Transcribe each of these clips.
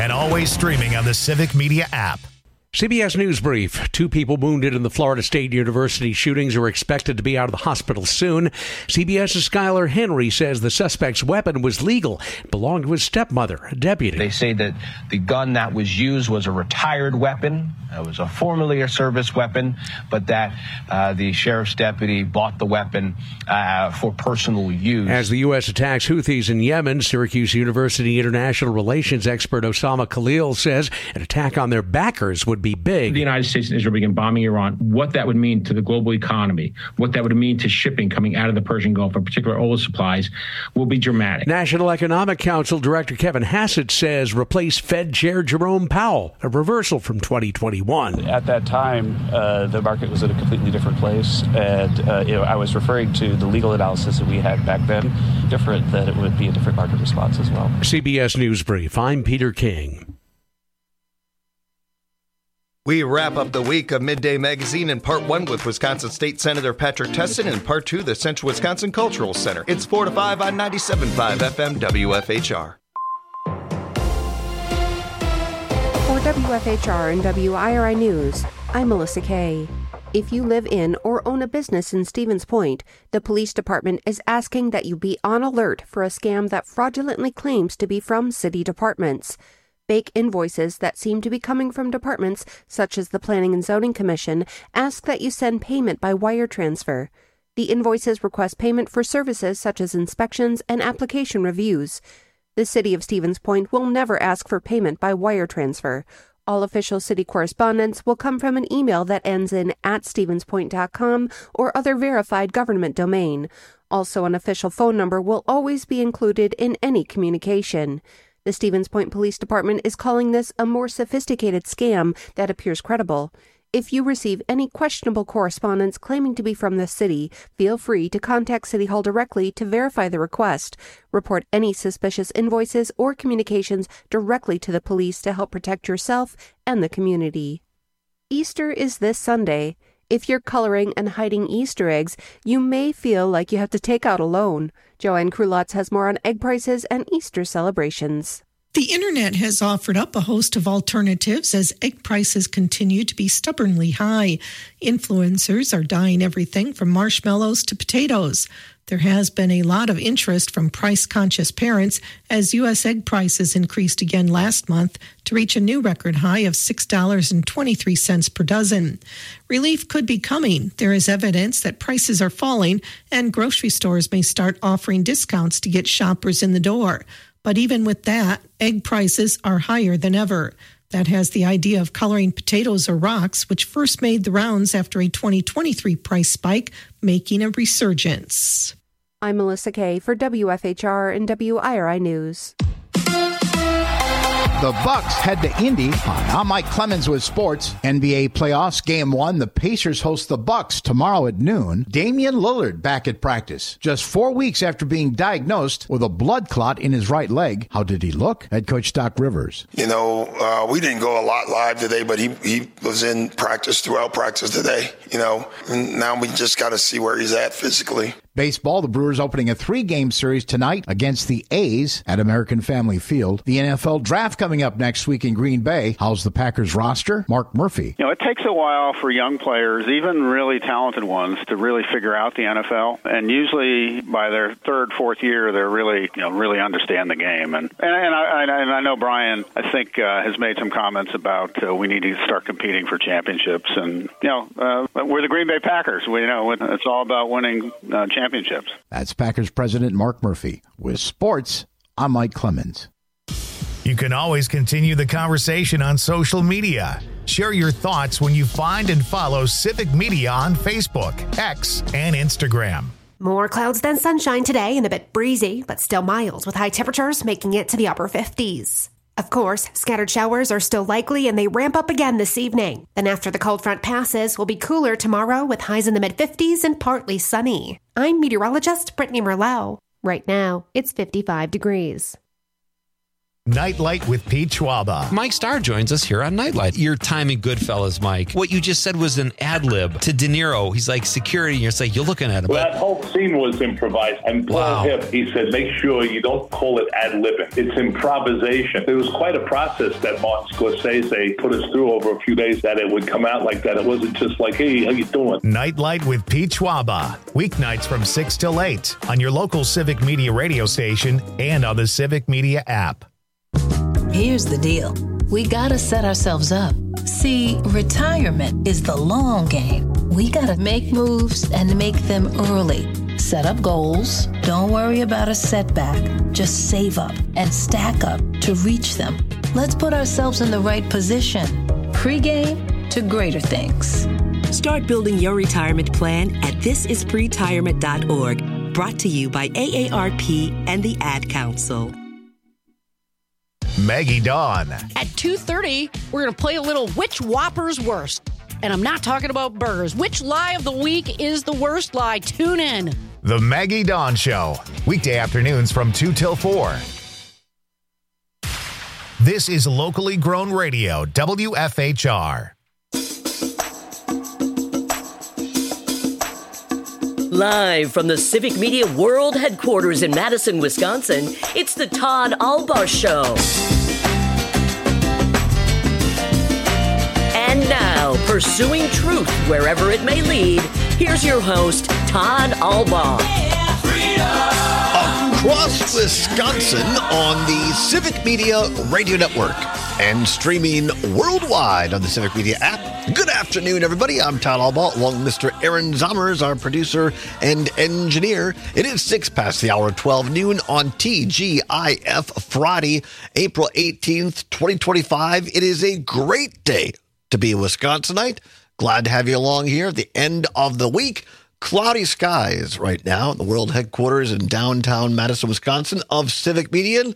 and always streaming on the Civic Media app. CBS News Brief. 2 people wounded in the Florida State University shootings are expected to be out of the hospital soon. CBS's Skylar Henry says the suspect's weapon was legal. It belonged to his stepmother, a deputy. They say that the gun that was used was a retired weapon. It was a formerly a service weapon, but that the sheriff's deputy bought the weapon for personal use. As the U.S. attacks Houthis in Yemen, Syracuse University international relations expert Osama Khalil says an attack on their backers would be big. The United States and Israel begin bombing Iran, what that would mean to the global economy, what that would mean to shipping coming out of the Persian Gulf, in particular oil supplies, will be dramatic. National Economic Council Director Kevin Hassett says replace Fed Chair Jerome Powell, a reversal from 2021. At that time, the market was in a completely different place, and I was referring to the legal analysis that we had back then, different, that it would be a different market response as well. CBS News Brief. I'm Peter King. We wrap up the week of Midday Magazine in Part 1 with Wisconsin State Senator Patrick Tessin and Part 2, the Central Wisconsin Cultural Center. It's 4 to 5 on 97.5 FM WFHR. For WFHR and WIRI News, I'm Melissa Kay. If you live in or own a business in Stevens Point, the police department is asking that you be on alert for a scam that fraudulently claims to be from city departments. Fake invoices that seem to be coming from departments such as the Planning and Zoning Commission ask that you send payment by wire transfer. The invoices request payment for services such as inspections and application reviews. The City of Stevens Point will never ask for payment by wire transfer. All official city correspondence will come from an email that ends in @stevenspoint.com or other verified government domain. Also, an official phone number will always be included in any communication. The Stevens Point Police Department is calling this a more sophisticated scam that appears credible. If you receive any questionable correspondence claiming to be from the city, feel free to contact City Hall directly to verify the request. Report any suspicious invoices or communications directly to the police to help protect yourself and the community. Easter is this Sunday. If you're coloring and hiding Easter eggs, you may feel like you have to take out a loan. Joanne Krulotz has more on egg prices and Easter celebrations. The internet has offered up a host of alternatives as egg prices continue to be stubbornly high. Influencers are dyeing everything from marshmallows to potatoes. There has been a lot of interest from price-conscious parents as U.S. egg prices increased again last month to reach a new record high of $6.23 per dozen. Relief could be coming. There is evidence that prices are falling, and grocery stores may start offering discounts to get shoppers in the door. But even with that, egg prices are higher than ever. That has the idea of coloring potatoes or rocks, which first made the rounds after a 2023 price spike, making a resurgence. I'm Melissa Kay for WFHR and WIRI News. The Bucks head to Indy. I'm Mike Clemens with sports. NBA playoffs, Game 1. The Pacers host the Bucks tomorrow at noon. Damian Lillard back at practice. Just 4 weeks after being diagnosed with a blood clot in his right leg. How did he look? Head coach Doc Rivers. We didn't go a lot live today, but he was in practice throughout practice today, And now we just got to see where he's at physically. Baseball, the Brewers opening a 3-game series tonight against the A's at American Family Field. The NFL draft coming up next week in Green Bay. How's the Packers roster? Mark Murphy. It takes a while for young players, even really talented ones, to really figure out the NFL. And usually by their third, fourth year, they're really understand the game. And I know Brian, I think, has made some comments about we need to start competing for championships. And, we're the Green Bay Packers. It's all about winning championships. That's Packers President Mark Murphy. With sports, I'm Mike Clemens. You can always continue the conversation on social media. Share your thoughts when you find and follow Civic Media on Facebook, X, and Instagram. More clouds than sunshine today and a bit breezy, but still mild with high temperatures making it to the upper 50s. Of course, scattered showers are still likely and they ramp up again this evening. Then after the cold front passes, we'll be cooler tomorrow with highs in the mid-50s and partly sunny. I'm meteorologist Brittany Merlot. Right now, it's 55 degrees. Nightlight with Pete Schwaba. Mike Starr joins us here on Nightlight. Your time in Goodfellas, Mike. What you just said was an ad lib to De Niro. He's like security, and you're like, you're looking at him. Well, that whole scene was improvised. And Paul Hip, he said, make sure you don't call it ad libbing. It's improvisation. It was quite a process that Martin Scorsese put us through over a few days that it would come out like that. It wasn't just like, hey, how you doing? Nightlight with Pete Schwaba. Weeknights from 6 till 8 on your local Civic Media radio station and on the Civic Media app. Here's the deal. We gotta set ourselves up. See, retirement is the long game. We gotta make moves and make them early. Set up goals. Don't worry about a setback. Just save up and stack up to reach them. Let's put ourselves in the right position. Pre-game to greater things. Start building your retirement plan at thisispretirement.org. Brought to you by AARP and the Ad Council. Maggie Dawn. At 2:30, we're going to play a little Which Whopper's Worst. And I'm not talking about burgers. Which lie of the week is the worst lie? Tune in. The Maggie Dawn Show. Weekday afternoons from 2 till 4. This is locally grown radio, WFHR. Live from the Civic Media World Headquarters in Madison, Wisconsin, it's the Todd Albaugh Show. And now, pursuing truth wherever it may lead, here's your host, Todd Albaugh. Across Wisconsin on the Civic Media Radio Network and streaming worldwide on the Civic Media app. Good afternoon, everybody. I'm Todd Albaugh, along with Mr. Aaron Zommers, our producer and engineer. It is 6 past the hour, 12 noon on TGIF, Friday, April 18th, 2025. It is a great day to be a Wisconsinite. Glad to have you along here at the end of the week. Cloudy skies right now at the world headquarters in downtown Madison, Wisconsin of Civic Media.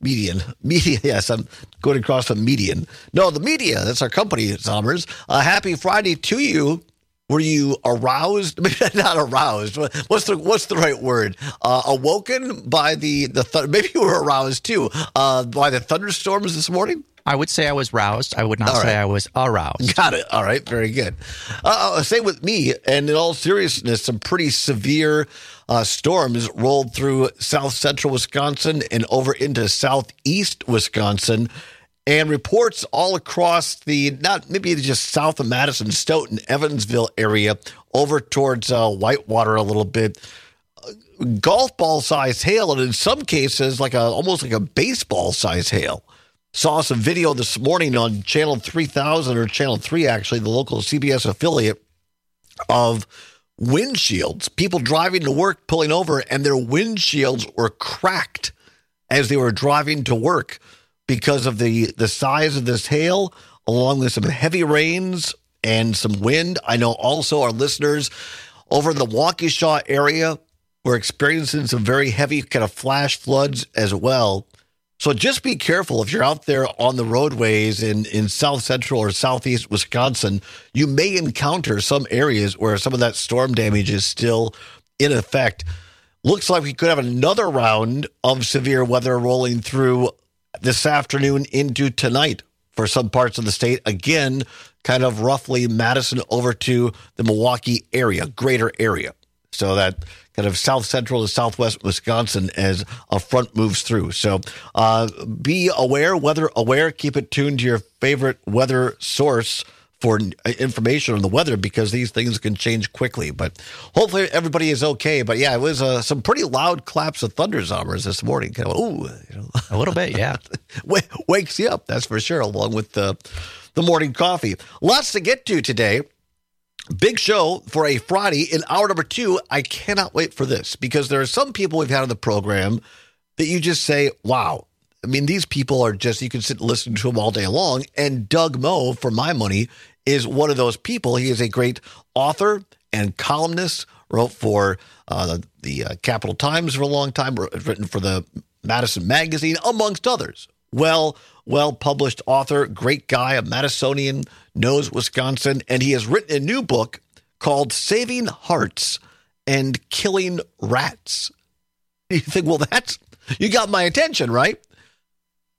Yes, I'm going across the median. No, the media. That's our company, Zommers. Happy Friday to you. Were you aroused? Maybe not aroused. What's the right word? Awoken by the maybe you were aroused too by the thunderstorms this morning? I would say I was roused. I would not say I was aroused. Got it. All right. Very good. Same with me. And in all seriousness, some pretty severe storms rolled through south central Wisconsin and over into southeast Wisconsin. And reports all across the, not maybe just south of Madison, Stoughton, Evansville area, over towards Whitewater a little bit. Golf ball size hail, and in some cases, almost like a baseball size hail. Saw some video this morning on Channel 3000, or Channel 3, actually, the local CBS affiliate, of windshields. People driving to work, pulling over, and their windshields were cracked as they were driving to work because of the size of this hail, along with some heavy rains and some wind. I know also our listeners over in the Waukesha area were experiencing some very heavy kind of flash floods as well. So just be careful if you're out there on the roadways in south central or southeast Wisconsin. You may encounter some areas where some of that storm damage is still in effect. Looks like we could have another round of severe weather rolling through this afternoon into tonight for some parts of the state. Again, kind of roughly Madison over to the Milwaukee area, greater area. So that kind of south central to southwest Wisconsin as a front moves through. So be aware, weather aware. Keep it tuned to your favorite weather source for information on the weather, because these things can change quickly. But hopefully everybody is okay. But yeah, it was some pretty loud claps of thunder, Zommers, this morning. Kind of, ooh, a little bit, yeah. Wakes you up, that's for sure, along with the morning coffee. Lots to get to today. Big show for a Friday in hour number 2. I cannot wait for this, because there are some people we've had on the program that you just say, wow. I mean, these people are just, you can sit and listen to them all day long. And Doug Moe, for my money, is one of those people. He is a great author and columnist, wrote for the Capital Times for a long time, written for the Madison Magazine, amongst others. Well-published author, great guy, a Madisonian, knows Wisconsin, and he has written a new book called Saving Hearts and Killing Rats. You think, well, you got my attention, right?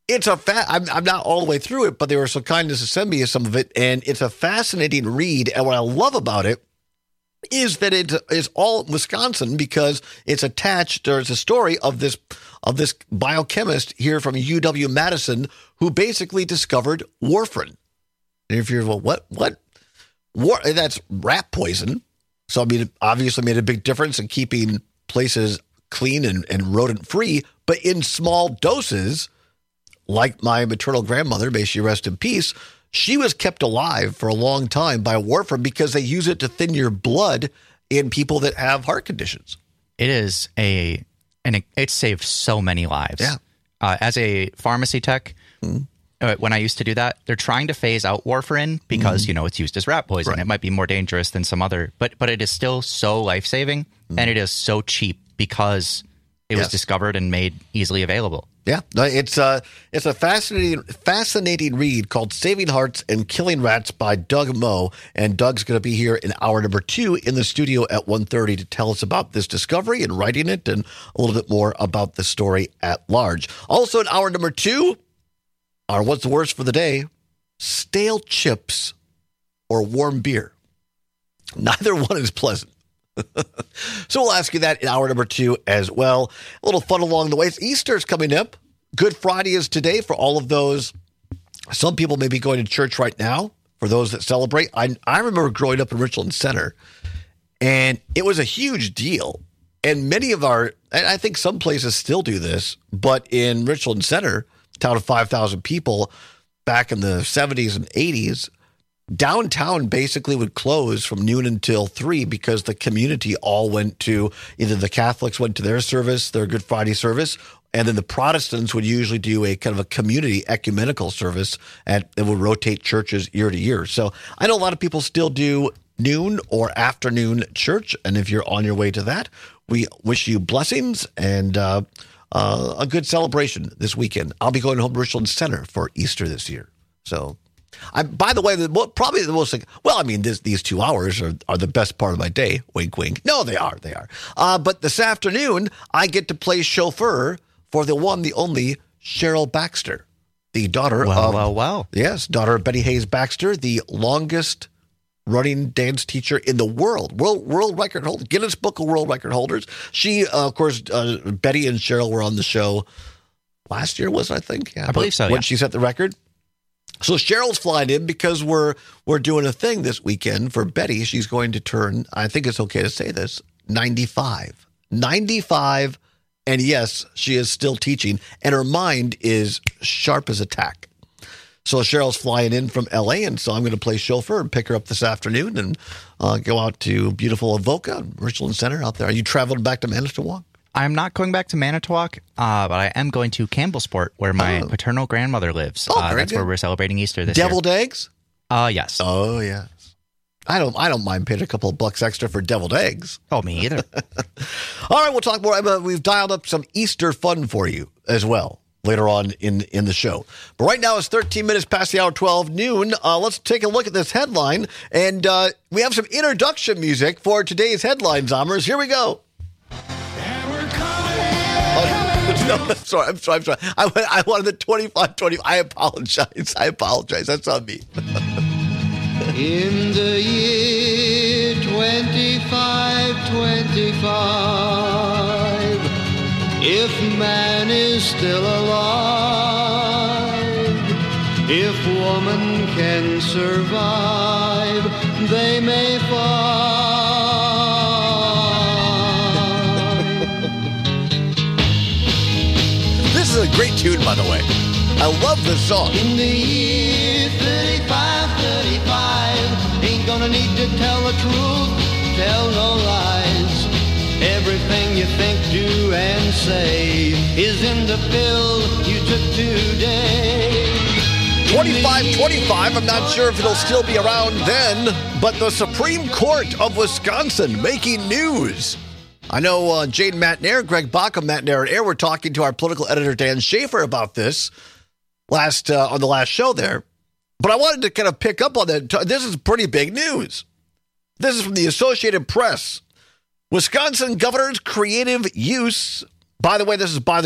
I'm not all the way through it, but they were so kind as to send me some of it, and it's a fascinating read. And what I love about it is that it is all Wisconsin because it's attached. There's a story of this biochemist here from UW-Madison who basically discovered warfarin. And if you're, well, what? That's rat poison. So, I mean, it obviously made a big difference in keeping places clean and rodent-free, but in small doses, like my maternal grandmother, may she rest in peace, she was kept alive for a long time by warfarin because they use it to thin your blood in people that have heart conditions. It is it saved so many lives. Yeah. As a pharmacy tech, when I used to do that, they're trying to phase out warfarin because, it's used as rat poison. Right. It might be more dangerous than some other, but it is still so life-saving and it is so cheap because it was discovered and made easily available. Yeah, it's a fascinating read called Saving Hearts and Killing Rats by Doug Moe. And Doug's going to be here in hour number 2 in the studio at 1:30 to tell us about this discovery and writing it and a little bit more about the story at large. Also in hour number 2, our What's the Worst for the Day, stale chips or warm beer. Neither one is pleasant. So we'll ask you that in hour number 2 as well. A little fun along the way. Easter's coming up. Good Friday is today for all of those. Some people may be going to church right now for those that celebrate. I remember growing up in Richland Center, and it was a huge deal. And many of and I think some places still do this, but in Richland Center, town of 5,000 people, back in the 70s and 80s, downtown basically would close from noon until 3 because the community all went to, either the Catholics went to their service, their Good Friday service, and then the Protestants would usually do a kind of a community ecumenical service, and it would rotate churches year to year. So I know a lot of people still do noon or afternoon church, and if you're on your way to that, we wish you blessings and a good celebration this weekend. I'll be going home to Richland Center for Easter this year. So by the way, probably the most, well, I mean, these 2 hours are the best part of my day. Wink, wink. No, they are. But this afternoon, I get to play chauffeur for the one, the only Cheryl Baxter, the daughter Yes, daughter of Betty Hayes Baxter, the longest running dance teacher in the world record holder, Guinness Book of World Record holders. She, of course, Betty and Cheryl were on the show last year, I think? Yeah, I believe so, when she set the record. So Cheryl's flying in because we're doing a thing this weekend for Betty. She's going to turn, I think it's okay to say this, 95. 95, and yes, she is still teaching, and her mind is sharp as a tack. So Cheryl's flying in from L.A., and so I'm going to play chauffeur and pick her up this afternoon and go out to beautiful Avoca, Richland Center out there. Are you traveling back to Manitowoc? I'm not going back to Manitowoc, but I am going to Campbellsport, where my paternal grandmother lives. That's good. Where we're celebrating Easter this year. Deviled eggs? Yes. Oh, yes. I don't mind paying a couple of bucks extra for deviled eggs. Oh, me either. All right, we'll talk more. We've dialed up some Easter fun for you as well later on in the show. But right now it's 13 minutes past the hour 12 noon. Let's take a look at this headline. And we have some introduction music for today's headline, Zommers. Here we go. No, I'm sorry. I wanted the 25-20. I apologize. That's on me. In the year 2525, if man is still alive, if woman can survive, they may find. This is a great tune, by the way. I love this song. In the year 35, ain't gonna need to tell the truth, tell no lies. Everything you think, do, and say is in the pill you took today. 25-25, I'm not sure if it'll still be around then, but the Supreme Court of Wisconsin making news. I know Jane Matnair, Greg Bach of Matnair and Air were talking to our political editor Dan Schaefer about this on the last show there. But I wanted to kind of pick up on that. This is pretty big news. This is from the Associated Press. Wisconsin governor's creative use. By the way, this is by the great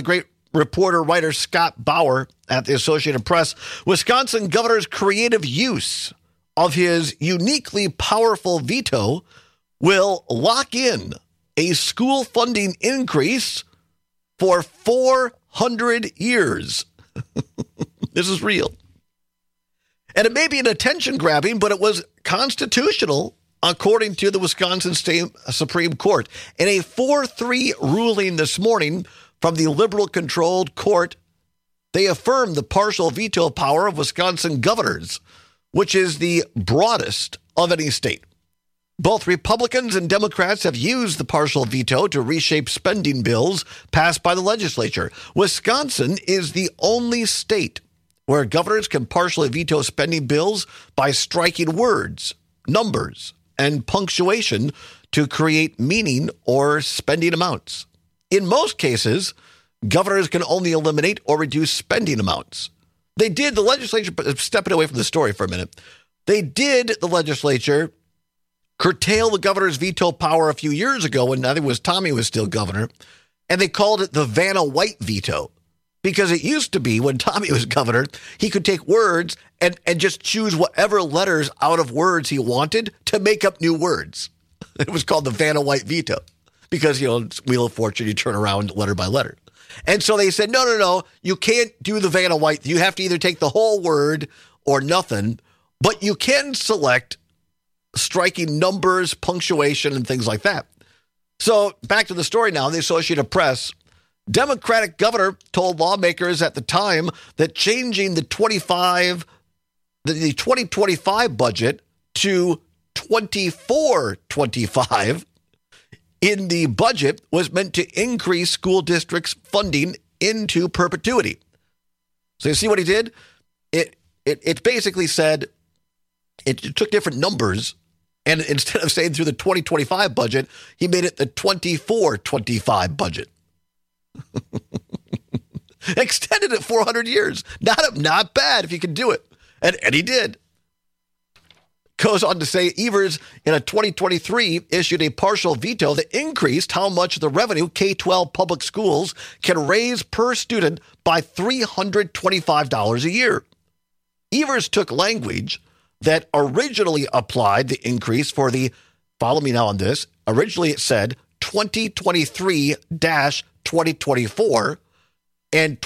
reporter writer Scott Bauer at the Associated Press, Wisconsin governor's creative use of his uniquely powerful veto will lock in a school funding increase for 400 years. This is real. And it may be an attention grabbing, but it was constitutional according to the Wisconsin State Supreme Court. In a 4-3 ruling this morning from the liberal-controlled court, they affirmed the partial veto power of Wisconsin governors, which is the broadest of any state. Both Republicans and Democrats have used the partial veto to reshape spending bills passed by the legislature. Wisconsin is the only state where governors can partially veto spending bills by striking words, numbers, and punctuation to create meaning or spending amounts. In most cases, governors can only eliminate or reduce spending amounts. The legislature, stepping away from the story for a minute, the legislature curtail the governor's veto power a few years ago when I think it was Tommy was still governor, and they called it the Vanna White veto. Because it used to be when Tommy was governor, he could take words and just choose whatever letters out of words he wanted to make up new words. It was called the Vanna White veto because, it's Wheel of Fortune, you turn around letter by letter. And so they said, no, you can't do the Vanna White. You have to either take the whole word or nothing, but you can select striking numbers, punctuation, and things like that. So back to the story now, the Associated Press. Democratic governor told lawmakers at the time that changing the 2025 budget to 24-25 in the budget was meant to increase school districts' funding into perpetuity. So you see what he did? It basically said it took different numbers, and instead of saying through the 2025 budget, he made it the 24-25 budget. Extended it 400 years. Not bad if you can do it. And he did. Goes on to say Evers in a 2023 issued a partial veto that increased how much the revenue K-12 public schools can raise per student by $325 a year. Evers took language that originally applied the increase for the, follow me now on this, originally it said 2023-2024 and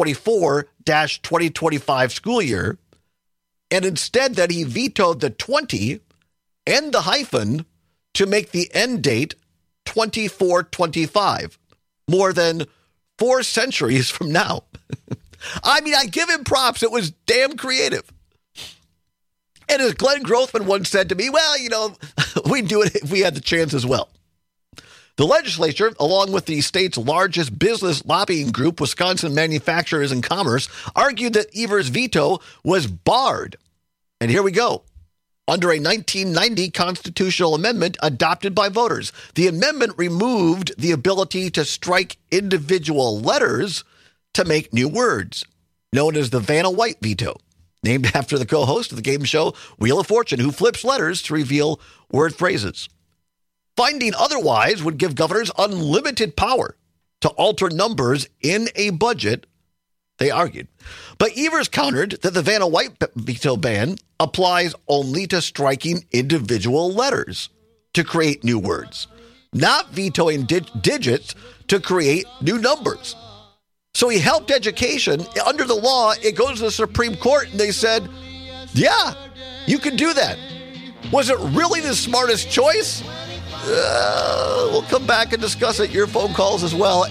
2024-2025 school year, and instead that he vetoed the 20 and the hyphen to make the end date 24-25, more than 4 centuries from now. I mean, I give him props. It was damn creative. And as Glenn Grothman once said to me, well, we'd do it if we had the chance as well. The legislature, along with the state's largest business lobbying group, Wisconsin Manufacturers and Commerce, argued that Evers' veto was barred. And here we go. Under a 1990 constitutional amendment adopted by voters, the amendment removed the ability to strike individual letters to make new words, known as the Vanna White veto, named after the co-host of the game show Wheel of Fortune, who flips letters to reveal word phrases. Finding otherwise would give governors unlimited power to alter numbers in a budget, they argued. But Evers countered that the Vanna White veto ban applies only to striking individual letters to create new words, not vetoing digits to create new numbers. So he helped education. Under the law, it goes to the Supreme Court, and they said, yeah, you can do that. Was it really the smartest choice? We'll come back and discuss it. Your phone calls as well,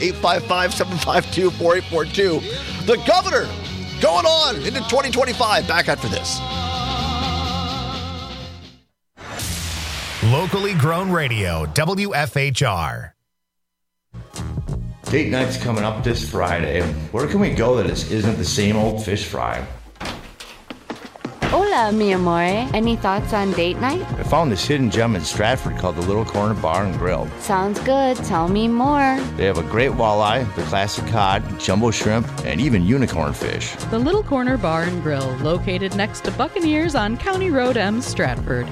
855-752-4842. The governor going on into 2025. Back after this. Locally grown radio, WFHR. Date night's coming up this Friday. Where can we go that isn't the same old fish fry? Hola, mi amore. Any thoughts on date night? I found this hidden gem in Stratford called the Little Corner Bar and Grill. Sounds good. Tell me more. They have a great walleye, the classic cod, jumbo shrimp, and even unicorn fish. The Little Corner Bar and Grill, located next to Buccaneers on County Road M, Stratford.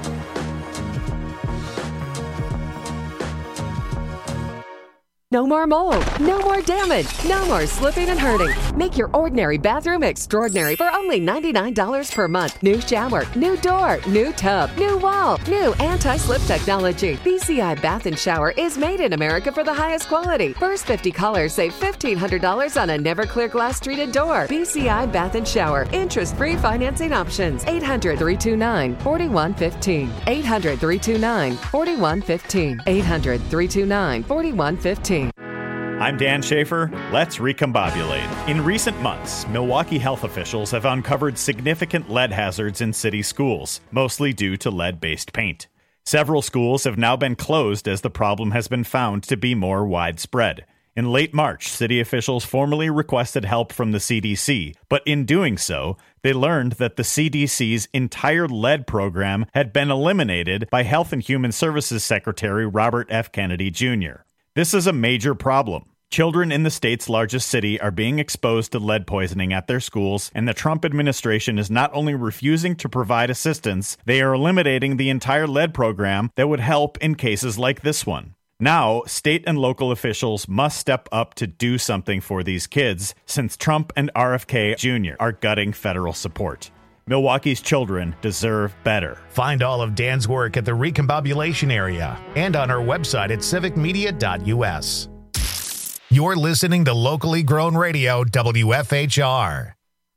No more mold, no more damage, no more slipping and hurting. Make your ordinary bathroom extraordinary for only $99 per month. New shower, new door, new tub, new wall, new anti-slip technology. BCI Bath and Shower is made in America for the highest quality. First 50 callers save $1,500 on a never clear glass treated door. BCI Bath and Shower. Interest-free financing options. 800-329-4115. 800-329-4115. 800-329-4115. I'm Dan Schaefer. Let's recombobulate. In recent months, Milwaukee health officials have uncovered significant lead hazards in city schools, mostly due to lead-based paint. Several schools have now been closed as the problem has been found to be more widespread. In late March, city officials formally requested help from the CDC, but in doing so, they learned that the CDC's entire lead program had been eliminated by Health and Human Services Secretary Robert F. Kennedy Jr. This is a major problem. Children in the state's largest city are being exposed to lead poisoning at their schools, and the Trump administration is not only refusing to provide assistance, they are eliminating the entire lead program that would help in cases like this one. Now, state and local officials must step up to do something for these kids, since Trump and RFK Jr. are gutting federal support. Milwaukee's children deserve better. Find all of Dan's work at the Recombobulation Area and on our website at civicmedia.us. You're listening to locally grown radio, WFHR.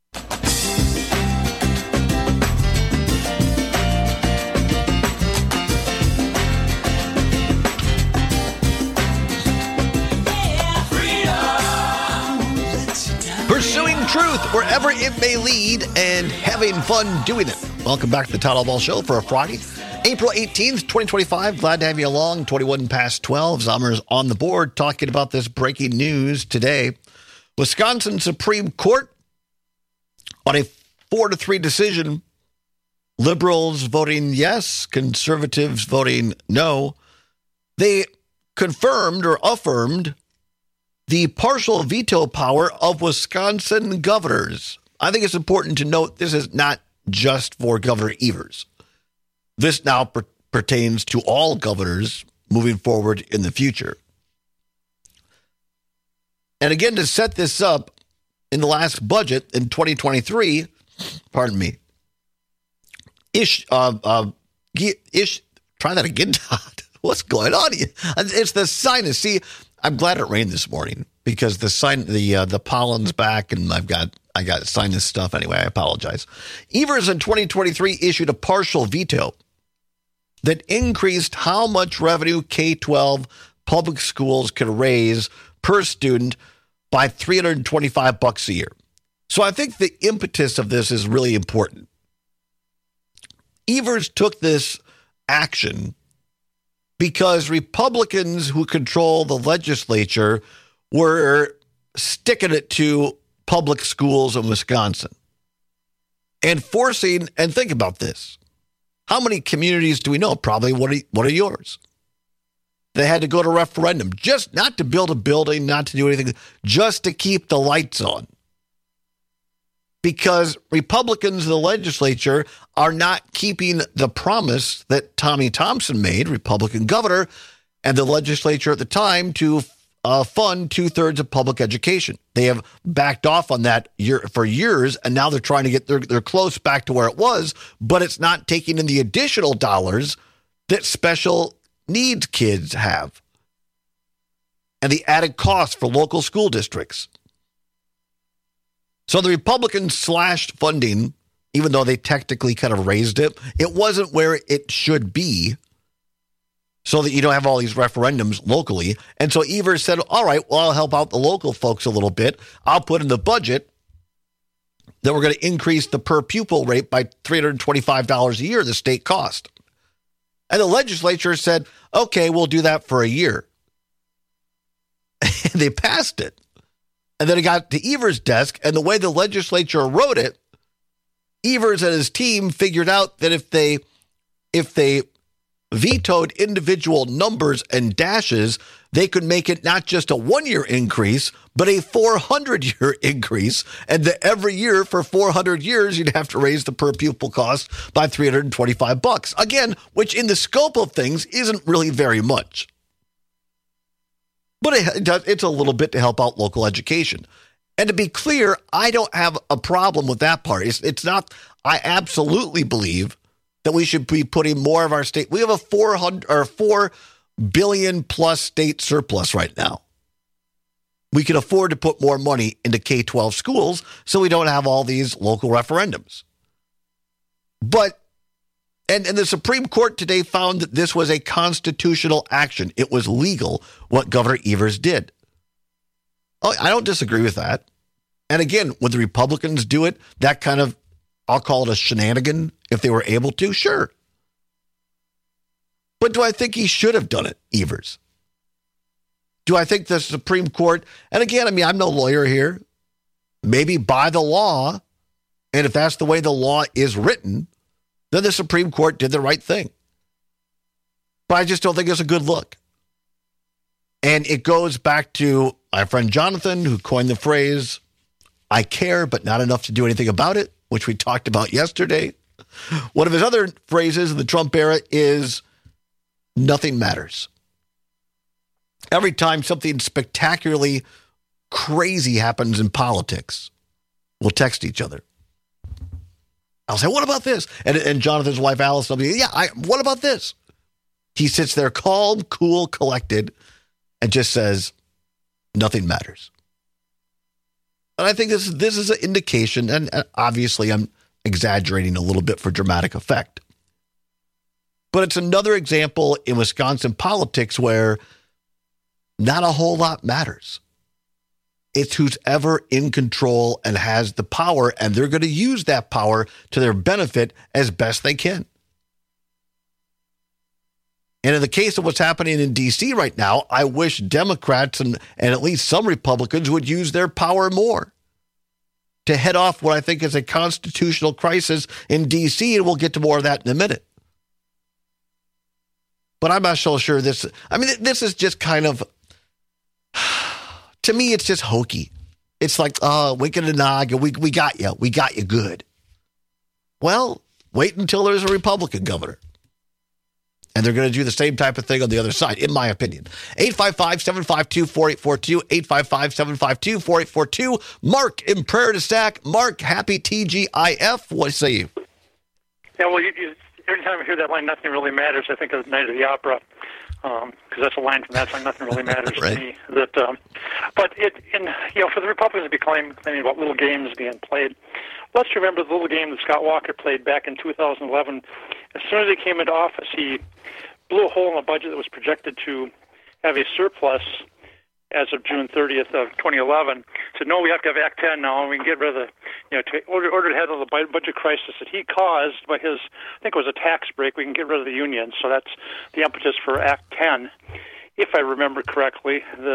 Pursuing truth wherever it may lead and having fun doing it. Welcome back to the Todd Ball Show for a Friday, April 18th, 2025. Glad to have you along. 21 past 12. Zommer's on the board talking about this breaking news today. Wisconsin Supreme Court on a 4-3 decision. Liberals voting yes, conservatives voting no. They confirmed or affirmed the partial veto power of Wisconsin governors. I think it's important to note this is not just for Governor Evers. This now pertains to all governors moving forward in the future. And again, to set this up, in the last budget in 2023, pardon me, try that again, Todd. What's going on here? It's the sinus. See, I'm glad it rained this morning because the pollen's back and I got sinus stuff anyway. I apologize. Evers in 2023 issued a partial veto that increased how much revenue K-12 public schools could raise per student by $325 a year. So I think the impetus of this is really important. Evers took this action because Republicans who control the legislature were sticking it to public schools in Wisconsin and forcing, and think about this. How many communities do we know? Probably what are yours? They had to go to referendum just not to build a building, not to do anything, just to keep the lights on. Because Republicans in the legislature are not keeping the promise that Tommy Thompson made, Republican governor, and the legislature at the time to fund 2/3 of public education. They have backed off on that for years, and now they're trying to get they're close back to where it was, but it's not taking in the additional dollars that special needs kids have and the added cost for local school districts. So the Republicans slashed funding, even though they technically kind of raised it. It wasn't where it should be so that you don't have all these referendums locally. And so Evers said, all right, well, I'll help out the local folks a little bit. I'll put in the budget that we're going to increase the per pupil rate by $325 a year, the state cost. And the legislature said, okay, we'll do that for a year. And they passed it. And then it got to Evers' desk, and the way the legislature wrote it, Evers and his team figured out that if they vetoed individual numbers and dashes, they could make it not just a 1-year increase, but a 400-year increase. And that every year for 400 years, you'd have to raise the per pupil cost by $325. Again, which in the scope of things isn't really very much. But it's a little bit to help out local education. And to be clear, I don't have a problem with that part. It's not. I absolutely believe that we should be putting more of our state. We have a $4 billion plus state surplus right now. We can afford to put more money into K-12 schools so we don't have all these local referendums. But, and the Supreme Court today found that this was a constitutional action. It was legal what Governor Evers did. Oh, I don't disagree with that. And again, would the Republicans do it? That kind of, I'll call it a shenanigan if they were able to, sure. But do I think he should have done it, Evers? Do I think the Supreme Court, and again, I mean, I'm no lawyer here, maybe by the law, and if that's the way the law is written, then the Supreme Court did the right thing. But I just don't think it's a good look. And it goes back to my friend Jonathan, who coined the phrase, I care, but not enough to do anything about it, which we talked about yesterday. One of his other phrases in the Trump era is, nothing matters. Every time something spectacularly crazy happens in politics, we'll text each other. I'll say, what about this? And Jonathan's wife, Alice, will be, what about this? He sits there calm, cool, collected, and just says, nothing matters. And I think this is an indication, and obviously I'm exaggerating a little bit for dramatic effect. But it's another example in Wisconsin politics where not a whole lot matters. It's who's ever in control and has the power, and they're going to use that power to their benefit as best they can. And in the case of what's happening in D.C. right now, I wish Democrats and at least some Republicans would use their power more to head off what I think is a constitutional crisis in D.C., and we'll get to more of that in a minute. But I'm not so sure this is just kind of, to me, it's just hokey. It's like, wink and a nod, we got you. We got you good. Well, wait until there's a Republican governor. And they're going to do the same type of thing on the other side, in my opinion. 855-752-4842, 855-752-4842. Mark in Prairie du Sac. Mark, happy TGIF. What say you? Yeah, well, every time I hear that line, nothing really matters, I think of Night of the Opera, because that's a line from that song, nothing really matters right. to me. But for the Republicans to be claiming about little games being played, let's remember the little game that Scott Walker played back in 2011. As soon as he came into office, he blew a hole in the budget that was projected to have a surplus as of June 30th of 2011. Said, no, we have to have Act 10 now, and we can get rid of to order ahead of the budget crisis that he caused by his, I think it was a tax break, we can get rid of the unions. So that's the impetus for Act 10, if I remember correctly. It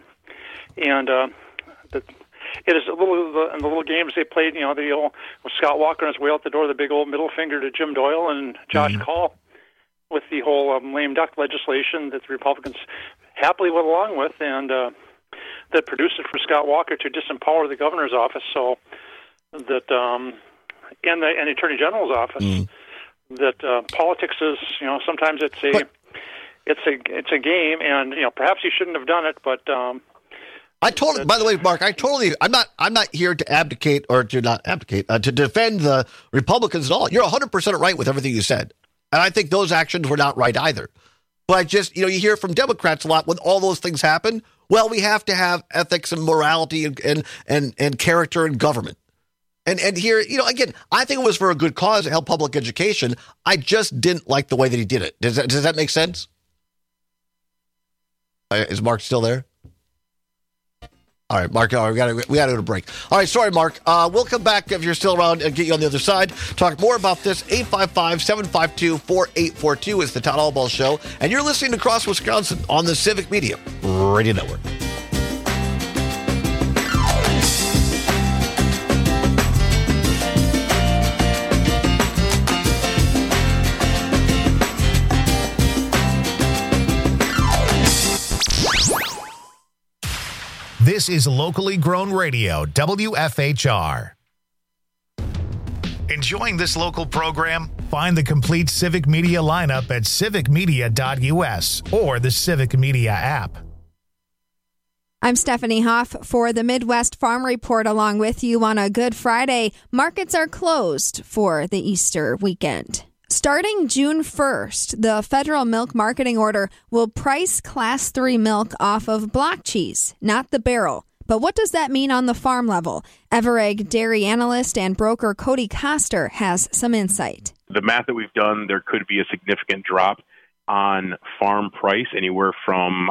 is the little games they played, with Scott Walker on his way out the door, the big old middle finger to Jim Doyle and Josh Call with the whole lame duck legislation that the Republicans happily went along with, and that produced it for Scott Walker to disempower the governor's office, so that and the Attorney General's office, that politics is, sometimes it's a game, and perhaps he shouldn't have done it, but. By the way, Mark, I'm not here to abdicate or to not abdicate, to defend the Republicans at all. You're 100% right with everything you said. And I think those actions were not right either. But I just, you hear from Democrats a lot when all those things happen. Well, we have to have ethics and morality and character in government. And here, again, I think it was for a good cause to help public education. I just didn't like the way that he did it. Does that make sense? Is Mark still there? All right, Mark, we got to go to break. All right, sorry, Mark. We'll come back if you're still around and get you on the other side. Talk more about this. 855-752-4842 is the Todd Albaugh Show. And you're listening to Cross Wisconsin on the Civic Media Radio Network. This is locally grown radio, WFHR. Enjoying this local program? Find the complete Civic Media lineup at civicmedia.us or the Civic Media app. I'm Stephanie Hoff for the Midwest Farm Report along with you on a Good Friday. Markets are closed for the Easter weekend. Starting June 1st, the federal milk marketing order will price Class 3 milk off of block cheese, not the barrel. But what does that mean on the farm level? Everegg dairy analyst and broker Cody Koster has some insight. The math that we've done, there could be a significant drop on farm price, anywhere from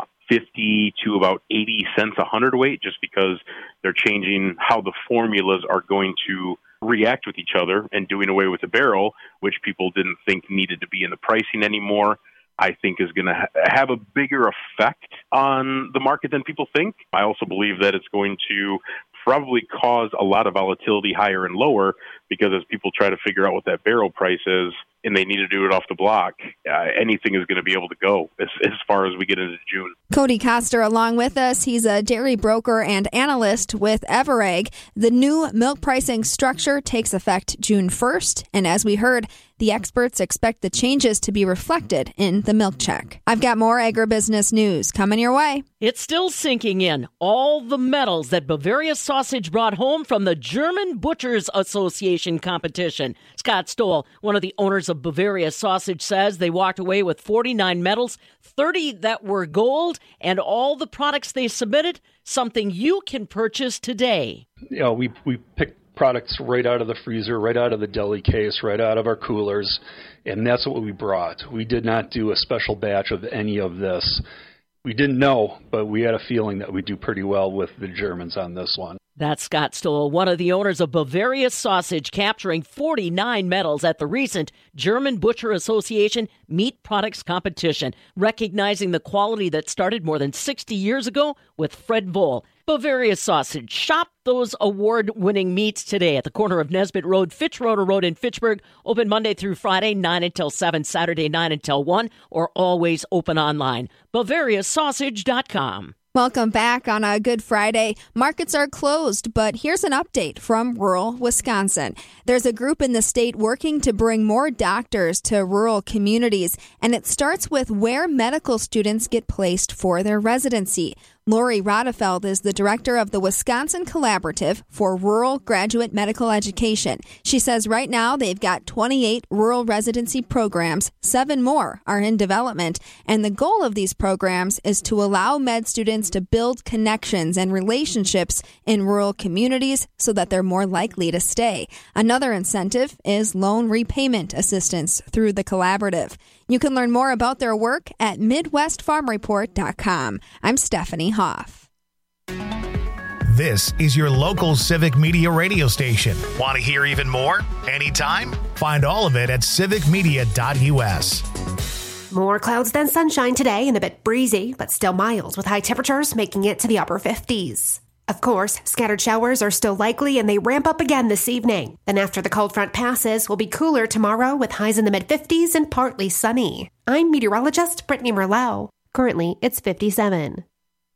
50 to about 80 cents a hundredweight, just because they're changing how the formulas are going to react with each other and doing away with the barrel, which people didn't think needed to be in the pricing anymore. I think is going to have a bigger effect on the market than people think. I also believe that it's going to probably cause a lot of volatility higher and lower, because as people try to figure out what that barrel price is and they need to do it off the block, anything is going to be able to go as far as we get into June. Cody Koster along with us. He's a dairy broker and analyst with Everegg. The new milk pricing structure takes effect June 1st, and as we heard, the experts expect the changes to be reflected in the milk check. I've got more agribusiness news coming your way. It's still sinking in. All the medals that Bavaria Sausage brought home from the German Butchers Association competition. Scott Stoll, one of the owners of Bavaria Sausage, says they walked away with 49 medals, 30 that were gold, and all the products they submitted, something you can purchase today. We picked products right out of the freezer, right out of the deli case, right out of our coolers, and that's what we brought. We did not do a special batch of any of this. We didn't know, but we had a feeling that we'd do pretty well with the Germans on this one. That's Scott Stoll, one of the owners of Bavaria Sausage, capturing 49 medals at the recent German Butcher Association Meat Products Competition, recognizing the quality that started more than 60 years ago with Fred Voll. Bavaria Sausage. Shop those award-winning meats today at the corner of Nesbitt Road, Fitzroder Road in Fitchburg. Open Monday through Friday, 9 until 7, Saturday, 9 until 1, or always open online. BavariaSausage.com. Welcome back on a Good Friday. Markets are closed, but here's an update from rural Wisconsin. There's a group in the state working to bring more doctors to rural communities, and it starts with where medical students get placed for their residency. Lori Rodefeld is the director of the Wisconsin Collaborative for Rural Graduate Medical Education. She says right now they've got 28 rural residency programs, 7 more are in development, and the goal of these programs is to allow med students to build connections and relationships in rural communities so that they're more likely to stay. Another incentive is loan repayment assistance through the Collaborative. You can learn more about their work at MidwestFarmReport.com. I'm Stephanie Hoff. This is your local Civic Media radio station. Want to hear even more? Anytime? Find all of it at civicmedia.us. More clouds than sunshine today and a bit breezy, but still mild with high temperatures making it to the upper 50s. Of course, scattered showers are still likely and they ramp up again this evening. Then after the cold front passes, we'll be cooler tomorrow with highs in the mid-50s and partly sunny. I'm meteorologist Brittany Merlot. Currently, it's 57.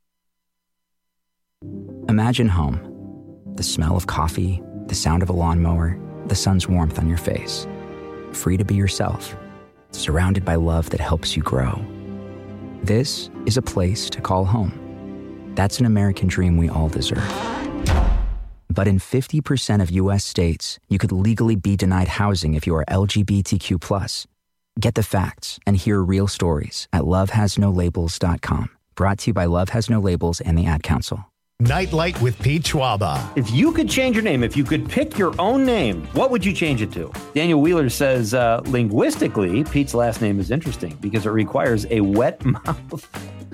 Imagine home. The smell of coffee, the sound of a lawnmower, the sun's warmth on your face. Free to be yourself. Surrounded by love that helps you grow. This is a place to call home. That's an American dream we all deserve. But in 50% of U.S. states, you could legally be denied housing if you are LGBTQ+. Get the facts and hear real stories at lovehasnolabels.com. Brought to you by Love Has No Labels and the Ad Council. Nightlight with Pete Schwaba. If you could change your name, if you could pick your own name, what would you change it to? Daniel Wheeler says, linguistically, Pete's last name is interesting because it requires a wet mouth.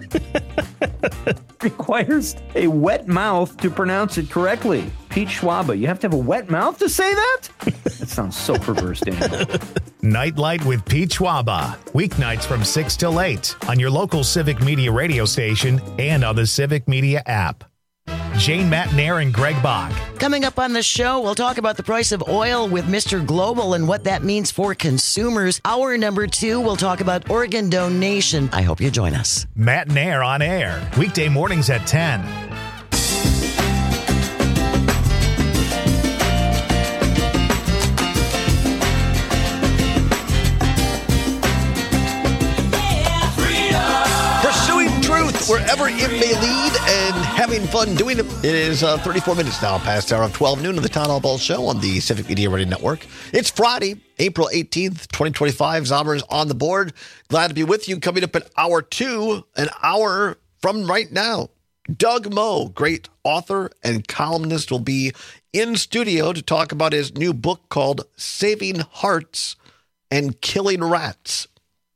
Requires a wet mouth to pronounce it correctly. Pete Schwaba, you have to have a wet mouth to say that? That sounds so perverse, Daniel. Nightlight with Pete Schwaba. Weeknights from 6 till 8 on your local Civic Media radio station and on the Civic Media app. Jane Matnair and Greg Bach. Coming up on the show, we'll talk about the price of oil with Mr. Global and what that means for consumers. Hour number 2, we'll talk about organ donation. I hope you join us. Matnair on air, weekday mornings at 10. Pursuing truth wherever Favorite it may lead and having fun doing it. It is 34 minutes now past the hour of 12 noon of the Town Hall Ball Show on the Civic Media Radio Network. It's Friday, April 18th, 2025. Zombers on the board. Glad to be with you. Coming up in hour 2, an hour from right now. Doug Moe, great author and columnist, will be in studio to talk about his new book called Saving Hearts and Killing Rats.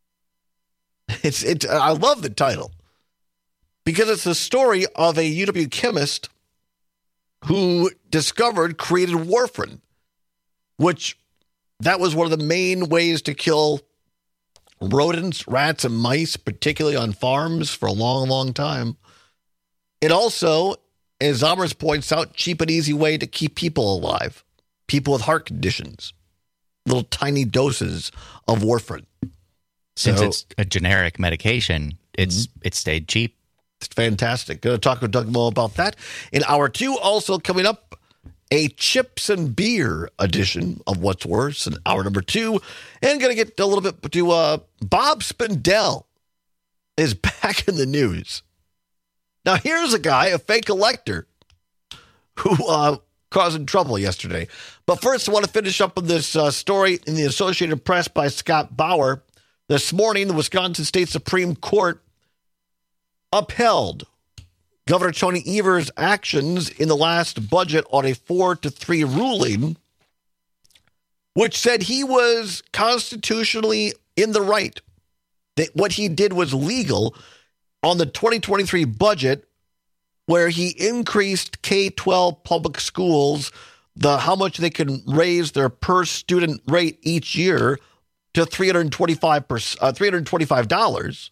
I love the title because it's the story of a UW chemist who created warfarin, which that was one of the main ways to kill rodents, rats, and mice, particularly on farms for a long, long time. It also, as Zombers points out, cheap and easy way to keep people alive, people with heart conditions, little tiny doses of warfarin. Since it's a generic medication, it stayed cheap. It's fantastic. Going to talk with Doug Moe about that. In hour 2, also coming up, a chips and beer edition of What's Worse in hour number 2. And going to get a little bit to Bob Spindell is back in the news. Now, here's a guy, a fake elector, who causing trouble yesterday. But first, I want to finish up with this story in the Associated Press by Scott Bauer. This morning, the Wisconsin State Supreme Court upheld Governor Tony Evers' actions in the last budget on a 4-3 ruling, which said he was constitutionally in the right, that what he did was legal on the 2023 budget, where he increased K-12 public schools, how much they can raise their per student rate each year to $325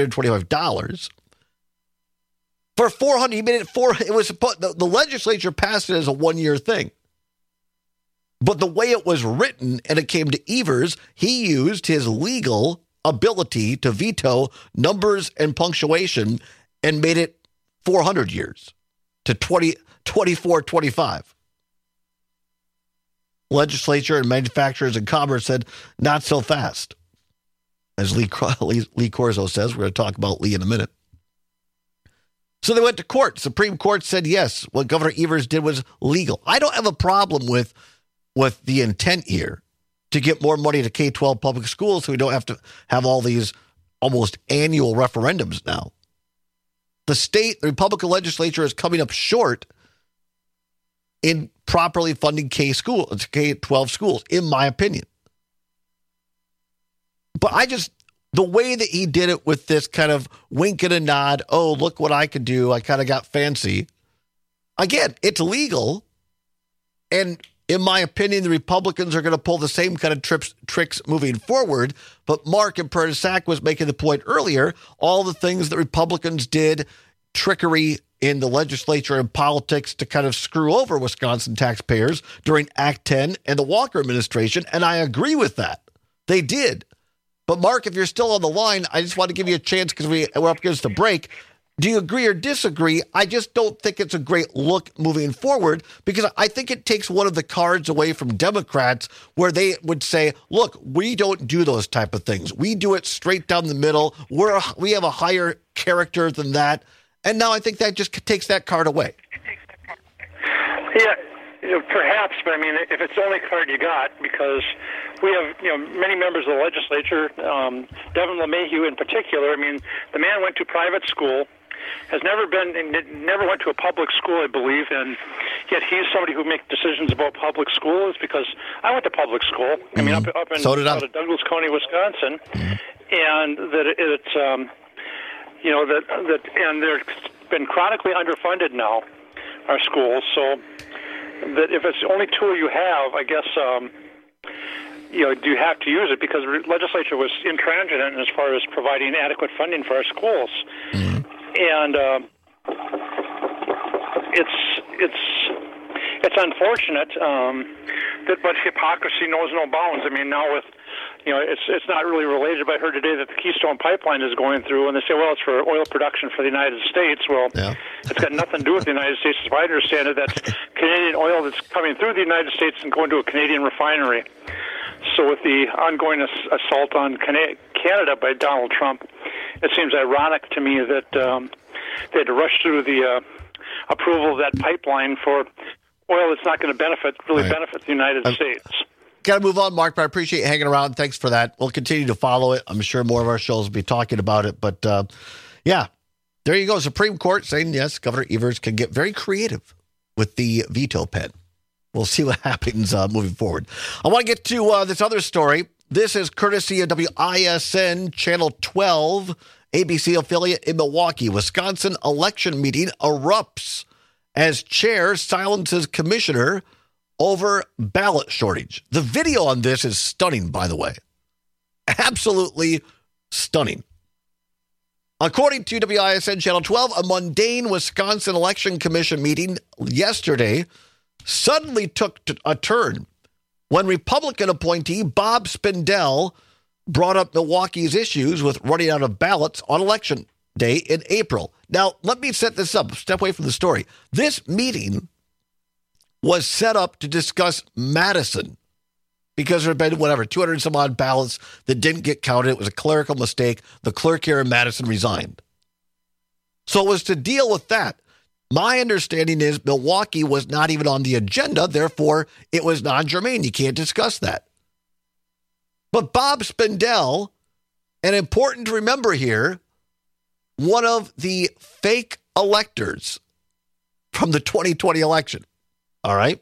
for $400. He made it it was the legislature passed it as a 1-year thing, but the way it was written and it came to Evers, he used his legal ability to veto numbers and punctuation and made it 400 years to 24-25. Legislature and manufacturers and commerce said, not so fast. As Lee Corso says, we're going to talk about Lee in a minute. So they went to court. Supreme Court said, yes, what Governor Evers did was legal. I don't have a problem with the intent here to get more money to K-12 public schools so we don't have to have all these almost annual referendums now. The Republican legislature is coming up short in properly funding K-12 schools, in my opinion. But the way that he did it with this kind of wink and a nod, oh, look what I could do, I kind of got fancy. Again, it's legal. And in my opinion, the Republicans are going to pull the same kind of tricks moving forward. But Mark and Pernisak was making the point earlier, all the things that Republicans did, trickery in the legislature and politics to kind of screw over Wisconsin taxpayers during Act 10 and the Walker administration, and I agree with that. They did. But Mark, if you're still on the line, I just want to give you a chance because we're up against the break. Do you agree or disagree? I just don't think it's a great look moving forward because I think it takes one of the cards away from Democrats where they would say, look, we don't do those type of things. We do it straight down the middle. We have a higher character than that. And now I think that just takes that card away. Yeah, perhaps, but I mean, if it's the only card you got, because we have many members of the legislature, Devin LeMahieu in particular. I mean, the man went to private school, never went to a public school, I believe, and yet he's somebody who makes decisions about public schools because I went to public school. I mean, up in Douglas County, Wisconsin, and that it's. And they're been chronically underfunded now, our schools. So that if it's the only tool you have, I guess, do you have to use it because the legislature was intransigent as far as providing adequate funding for our schools, and it's unfortunate but hypocrisy knows no bounds. I mean, now with it's not really related, but I heard today that the Keystone Pipeline is going through, and they say, well, it's for oil production for the United States. Well, it's got nothing to do with the United States. As I understand it, that's Canadian oil that's coming through the United States and going to a Canadian refinery. So with the ongoing assault on Canada by Donald Trump, it seems ironic to me that they had to rush through the approval of that pipeline for oil that's not going to benefit the United States. Got to move on, Mark, but I appreciate you hanging around. Thanks for that. We'll continue to follow it. I'm sure more of our shows will be talking about it. But, yeah, there you go. Supreme Court saying, yes, Governor Evers can get very creative with the veto pen. We'll see what happens moving forward. I want to get to this other story. This is courtesy of WISN Channel 12, ABC affiliate in Milwaukee. Wisconsin election meeting erupts as chair silences commissioner over ballot shortage. The video on this is stunning, by the way. Absolutely stunning. According to WISN Channel 12, a mundane Wisconsin Election Commission meeting yesterday suddenly took a turn when Republican appointee Bob Spindell brought up Milwaukee's issues with running out of ballots on Election Day in April. Now, let me set this up. Step away from the story. This meeting was set up to discuss Madison because there had been, 200 and some odd ballots that didn't get counted. It was a clerical mistake. The clerk here in Madison resigned. So it was to deal with that. My understanding is Milwaukee was not even on the agenda. Therefore, it was non-germane. You can't discuss that. But Bob Spindell, and important to remember here, one of the fake electors from the 2020 election. All right.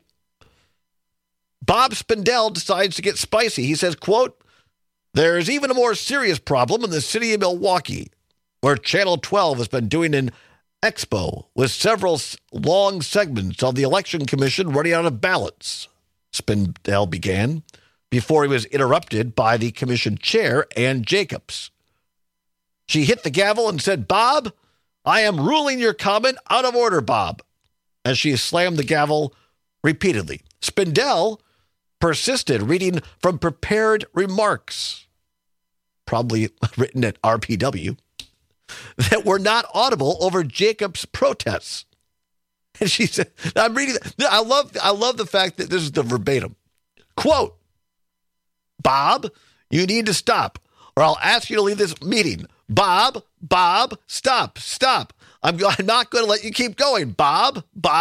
Bob Spindell decides to get spicy. He says, quote, "There's even a more serious problem in the city of Milwaukee, where Channel 12 has been doing an expo with several long segments of the election commission running out of ballots," Spindell began, before he was interrupted by the commission chair, Ann Jacobs. She hit the gavel and said, "Bob, I am ruling your comment out of order, Bob," as she slammed the gavel repeatedly. Spindell persisted, reading from prepared remarks, probably written at RPW, that were not audible over Jacobs' protests. And she said, I'm reading that. I love the fact that this is the verbatim. Quote, "Bob, you need to stop, or I'll ask you to leave this meeting. Bob, stop. I'm not going to let you keep going. Bob,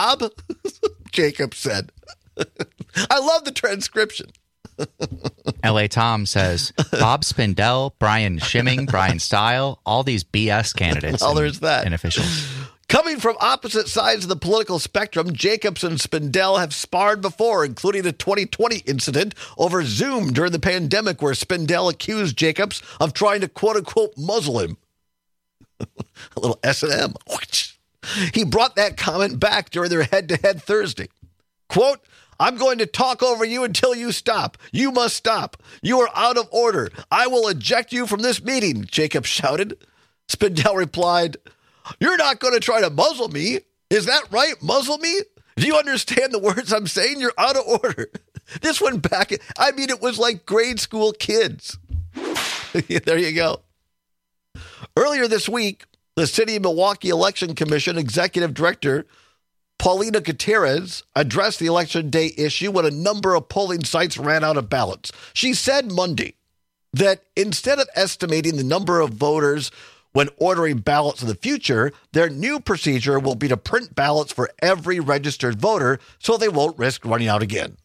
Jacobs said." I love the transcription. L.A. Tom says, Bob Spindell, Brian Schimming, Brian Stile, all these BS candidates. Oh, there's that. And officials. Coming from opposite sides of the political spectrum, Jacobs and Spindell have sparred before, including the 2020 incident over Zoom during the pandemic where Spindell accused Jacobs of trying to quote-unquote muzzle him. A little S&M. He brought that comment back during their head-to-head Thursday. Quote, "I'm going to talk over you until you stop. You must stop. You are out of order. I will eject you from this meeting," Jacobs shouted. Spindell replied, "You're not going to try to muzzle me. Is that right? Muzzle me? Do you understand the words I'm saying? You're out of order." This went back. I mean, it was like grade school kids. There you go. Earlier this week, the City of Milwaukee Election Commission Executive Director Paulina Gutierrez addressed the Election Day issue when a number of polling sites ran out of ballots. She said Monday that instead of estimating the number of voters when ordering ballots in the future, their new procedure will be to print ballots for every registered voter so they won't risk running out again.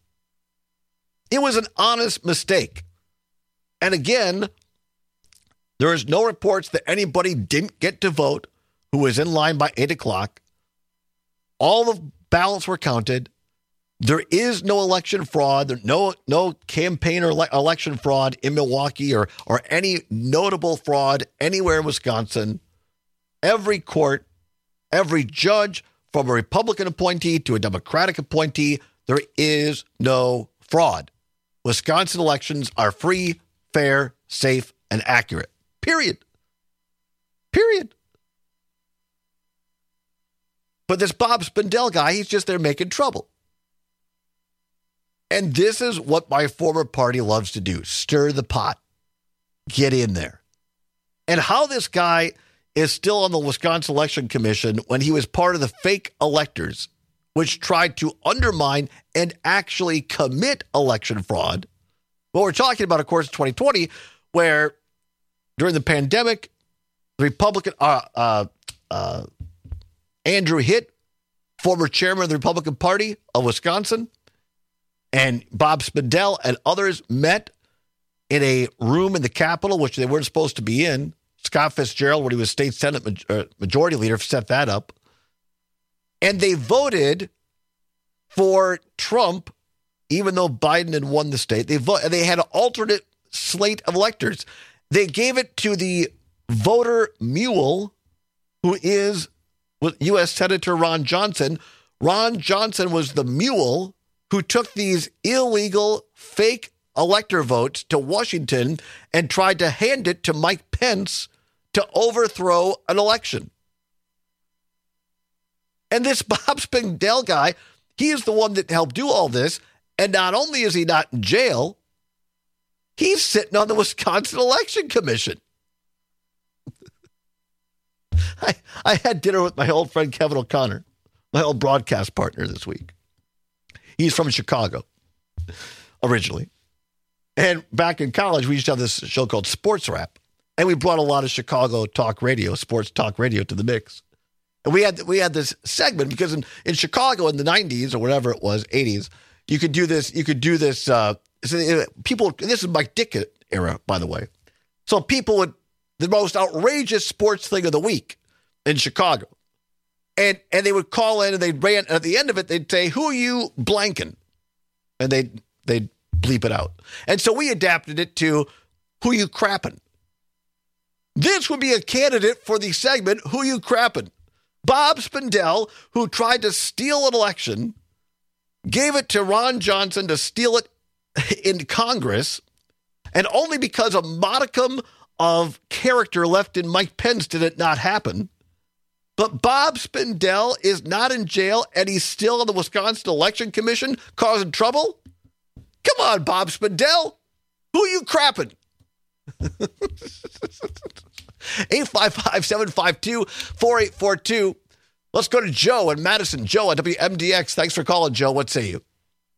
It was an honest mistake. And again, there is no reports that anybody didn't get to vote who was in line by 8 o'clock. All the ballots were counted. There is no election fraud. There's no campaign or election fraud in Milwaukee or any notable fraud anywhere in Wisconsin. Every court, every judge, from a Republican appointee to a Democratic appointee, there is no fraud. Wisconsin elections are free, fair, safe, and accurate. Period. But this Bob Spindell guy, he's just there making trouble. And this is what my former party loves to do. Stir the pot. Get in there. And how this guy is still on the Wisconsin Election Commission when he was part of the fake electors, which tried to undermine and actually commit election fraud. What we're talking about, of course, 2020, where during the pandemic, the Republican Andrew Hitt, former chairman of the Republican Party of Wisconsin, and Bob Spindell and others met in a room in the Capitol, which they weren't supposed to be in. Scott Fitzgerald, when he was state Senate majority leader, set that up. And they voted for Trump, even though Biden had won the state. They had an alternate slate of electors. They gave it to the voter mule, who is U.S. Senator Ron Johnson. Ron Johnson was the mule who took these illegal fake elector votes to Washington and tried to hand it to Mike Pence to overthrow an election. And this Bob Spindell guy, he is the one that helped do all this. And not only is he not in jail, he's sitting on the Wisconsin Election Commission. I had dinner with my old friend Kevin O'Connor, my old broadcast partner this week. He's from Chicago originally. And back in college, we used to have this show called Sports Rap. And we brought a lot of Chicago talk radio, sports talk radio to the mix. And we had this segment because in Chicago in the 90s or whatever it was, 80s, you could do this, people, this is Mike Dick era, by the way. So people would, the most outrageous sports thing of the week in Chicago. And they would call in and they'd rant, and at the end of it, they'd say, "Who are you blanking?" And they'd bleep it out. And so we adapted it to, "Who you crapping?" This would be a candidate for the segment, "Who you crapping?" Bob Spindell, who tried to steal an election, gave it to Ron Johnson to steal it in Congress, and only because a modicum of character left in Mike Pence did it not happen. But Bob Spindell is not in jail, and he's still on the Wisconsin Election Commission causing trouble? Come on, Bob Spindell. Who you crapping? 855-752-4842. Let's go to Joe in Madison. Joe at WMDX. Thanks for calling, Joe. What say you?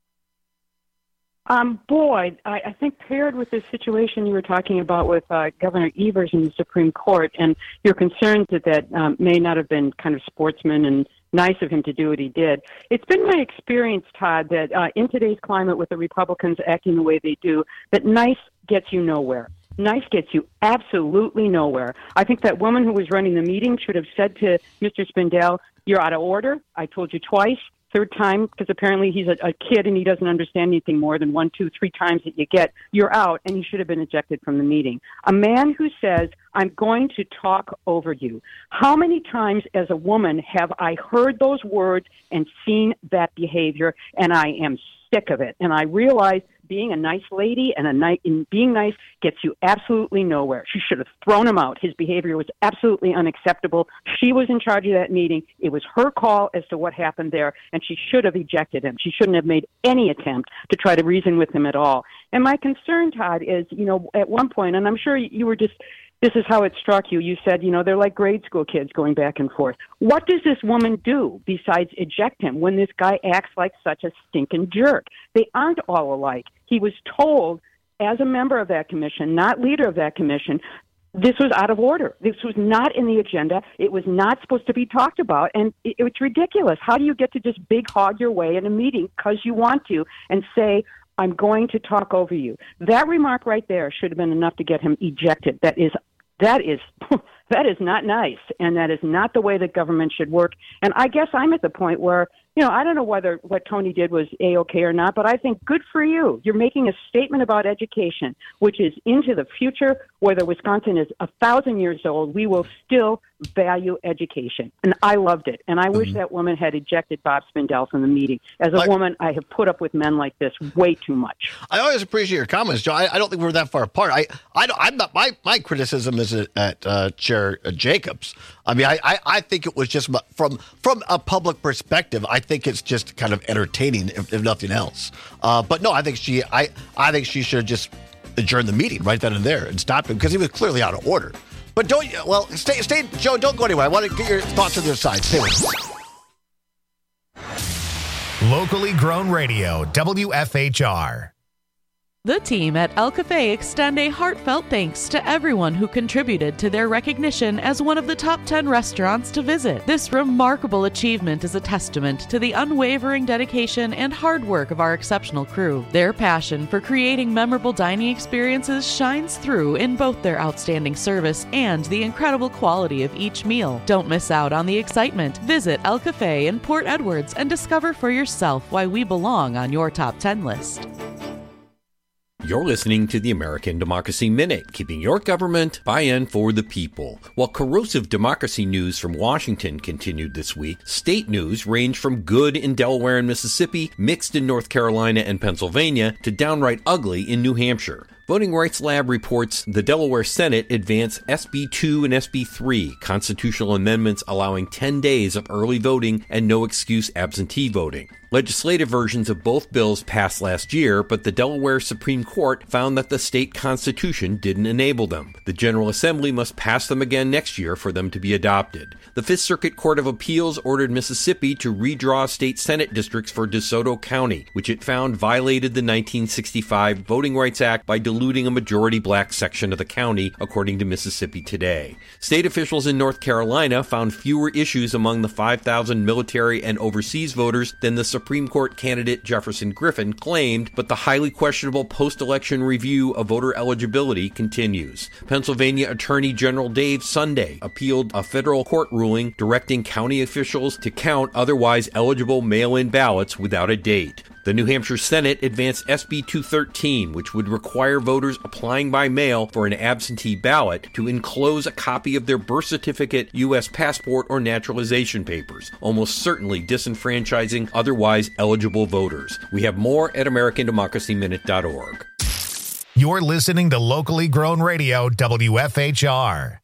Boy, I think paired with this situation you were talking about with Governor Evers in the Supreme Court and your concerns that may not have been kind of sportsman and nice of him to do what he did. It's been my experience, Todd, that in today's climate with the Republicans acting the way they do, that nice gets you nowhere. Nice gets you absolutely nowhere. I think that woman who was running the meeting should have said to Mr. Spindell, "You're out of order. I told you twice." Third time, because apparently he's a kid and he doesn't understand anything more than 1, 2, 3 times that you get, you're out, and he should have been ejected from the meeting. A man who says, "I'm going to talk over you." How many times as a woman have I heard those words and seen that behavior, and I am sick of it. And I realize being a nice lady and being nice gets you absolutely nowhere. She should have thrown him out. His behavior was absolutely unacceptable. She was in charge of that meeting. It was her call as to what happened there, and she should have ejected him. She shouldn't have made any attempt to try to reason with him at all. And my concern, Todd, is, at one point, and I'm sure you were just, this is how it struck you. You said, they're like grade school kids going back and forth. What does this woman do besides eject him when this guy acts like such a stinking jerk? They aren't all alike. He was told, as a member of that commission, not leader of that commission, this was out of order. This was not in the agenda. It was not supposed to be talked about, and it's ridiculous. How do you get to just big hog your way in a meeting because you want to and say, "I'm going to talk over you"? That remark right there should have been enough to get him ejected. That is not nice, and that is not the way that government should work. And I guess I'm at the point where, I don't know whether what Tony did was A-okay or not, but I think good for you. You're making a statement about education, which is into the future. Whether Wisconsin is 1,000 years old, we will still value education. And I loved it. And I wish that woman had ejected Bob Spindell from the meeting. As a woman, I have put up with men like this way too much. I always appreciate your comments, Joe. I don't think we're that far apart. I'm not. My criticism is at Chair Jacobs. I mean, I think it was just from a public perspective. I think it's just kind of entertaining, if nothing else. But no, I think she should have just adjourned the meeting right then and there and stopped him because he was clearly out of order. But stay, Joe. Don't go anywhere. I want to get your thoughts on the other side. Stay with us. Locally grown radio, WFHR. The team at El Cafe extend a heartfelt thanks to everyone who contributed to their recognition as one of the top 10 restaurants to visit. This remarkable achievement is a testament to the unwavering dedication and hard work of our exceptional crew. Their passion for creating memorable dining experiences shines through in both their outstanding service and the incredible quality of each meal. Don't miss out on the excitement. Visit El Cafe in Port Edwards and discover for yourself why we belong on your top 10 list. You're listening to the American Democracy Minute, keeping your government by and for the people. While corrosive democracy news from Washington continued this week, state news ranged from good in Delaware and Mississippi, mixed in North Carolina and Pennsylvania, to downright ugly in New Hampshire. Voting Rights Lab reports the Delaware Senate advanced SB 2 and SB 3, constitutional amendments allowing 10 days of early voting and no excuse absentee voting. Legislative versions of both bills passed last year, but the Delaware Supreme Court found that the state constitution didn't enable them. The General Assembly must pass them again next year for them to be adopted. The Fifth Circuit Court of Appeals ordered Mississippi to redraw state Senate districts for DeSoto County, which it found violated the 1965 Voting Rights Act by diluting a majority black section of the county, according to Mississippi Today. State officials in North Carolina found fewer issues among the 5,000 military and overseas voters than the Supreme Court candidate Jefferson Griffin claimed, but the highly questionable post-election review of voter eligibility continues. Pennsylvania Attorney General Dave Sunday appealed a federal court ruling directing county officials to count otherwise eligible mail-in ballots without a date. The New Hampshire Senate advanced SB 213, which would require voters applying by mail for an absentee ballot to enclose a copy of their birth certificate, U.S. passport, or naturalization papers, almost certainly disenfranchising otherwise eligible voters. We have more at AmericanDemocracyMinute.org. You're listening to locally grown radio, WFHR.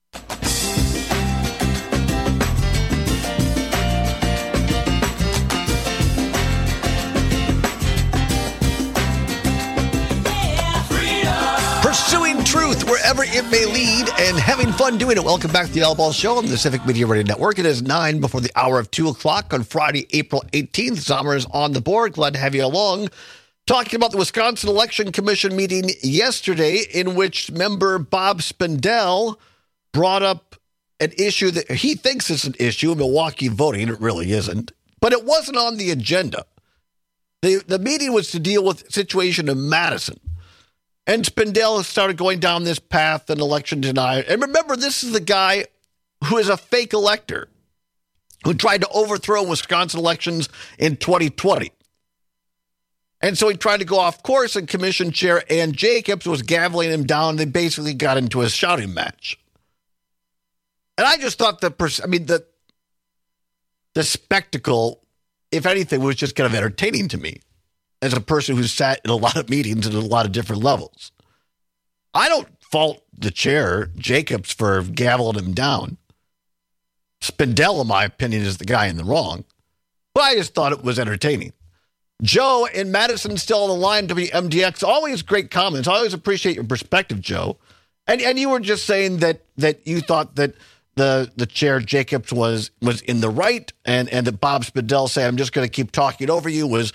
Pursuing truth wherever it may lead and having fun doing it. Welcome back to the Al Ball Show on the Civic Media Radio Network. It is 9 before the hour of 2 o'clock on Friday, April 18th. Sommer is on the board. Glad to have you along. Talking about the Wisconsin Election Commission meeting yesterday, in which member Bob Spindell brought up an issue that he thinks is an issue, Milwaukee voting. It really isn't. But it wasn't on the agenda. The meeting was to deal with the situation in Madison. And Spindell started going down this path and election denial. And remember, this is the guy who is a fake elector who tried to overthrow Wisconsin elections in 2020. And so he tried to go off course, and Commission Chair Ann Jacobs was gaveling him down. They basically got into a shouting match. And I just thought the spectacle, if anything, was just kind of entertaining to me as a person who's sat in a lot of meetings at a lot of different levels. I don't fault the chair, Jacobs, for gaveling him down. Spindell, in my opinion, is the guy in the wrong. But I just thought it was entertaining. Joe in Madison still on the line, WMDX. Always great comments. I always appreciate your perspective, Joe. And you were just saying that you thought that the chair, Jacobs, was in the right, and that Bob Spindell saying, I'm just going to keep talking over you, was,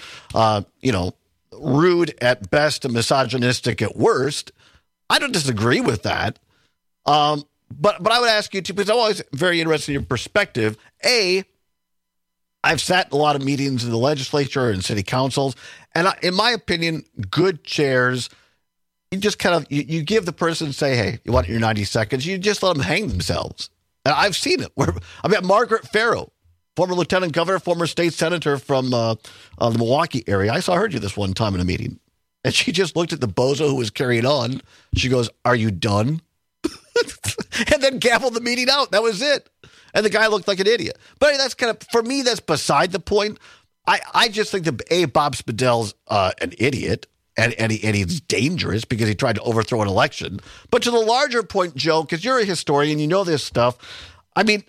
rude at best and misogynistic at worst. I don't disagree with that. But I would ask you to, because I'm always very interested in your perspective. I've sat in a lot of meetings in the legislature and city councils, and in my opinion, good chairs, you just kind of, you give the person, say, hey, you want your 90 seconds, you just let them hang themselves. And I've seen it. I've got Margaret Farrow, former lieutenant governor, former state senator from the Milwaukee area. I saw her do this one time in a meeting, and she just looked at the bozo who was carrying on. She goes, are you done? And then gavelled the meeting out. That was it. And the guy looked like an idiot. But that's kind of, for me, that's beside the point. I just think that, Bob Spindell's an idiot, and he's dangerous because he tried to overthrow an election. But to the larger point, Joe, because you're a historian, you know this stuff. I mean,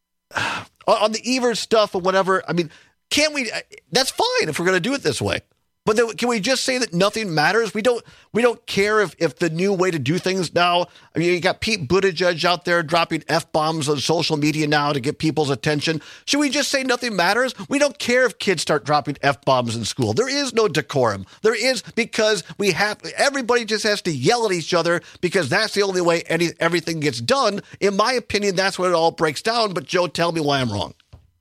on the Evers stuff or whatever, I mean, can't we, that's fine if we're going to do it this way. But then, can we just say that nothing matters? We don't care if the new way to do things now. I mean, you got Pete Buttigieg out there dropping F-bombs on social media now to get people's attention. Should we just say nothing matters? We don't care if kids start dropping F-bombs in school. There is no decorum. There is, because everybody just has to yell at each other because that's the only way everything gets done. In my opinion, that's when it all breaks down. But Joe, tell me why I'm wrong.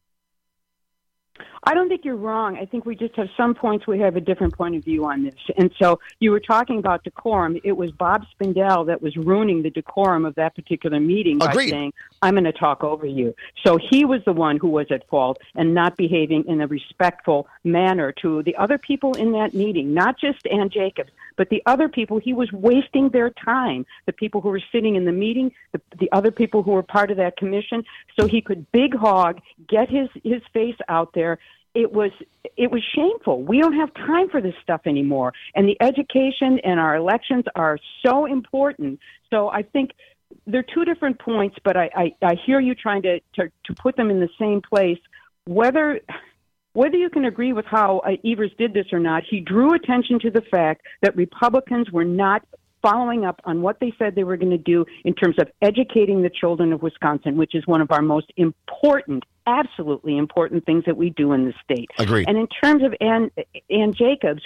I don't think you're wrong. I think we just have some points we have a different point of view on this. And so you were talking about decorum. It was Bob Spindell that was ruining the decorum of that particular meeting by saying, I'm going to talk over you. So he was the one who was at fault and not behaving in a respectful manner to the other people in that meeting, not just Ann Jacobs, but the other people. He was wasting their time, the people who were sitting in the meeting, the other people who were part of that commission, so he could big hog, get his face out there. It was shameful. We don't have time for this stuff anymore. And the education and our elections are so important. So I think they're two different points, but I hear you trying to put them in the same place. Whether you can agree with how Evers did this or not, he drew attention to the fact that Republicans were not following up on what they said they were going to do in terms of educating the children of Wisconsin, which is one of our most important, absolutely important things that we do in the state. Agreed. And in terms of Ann Jacobs,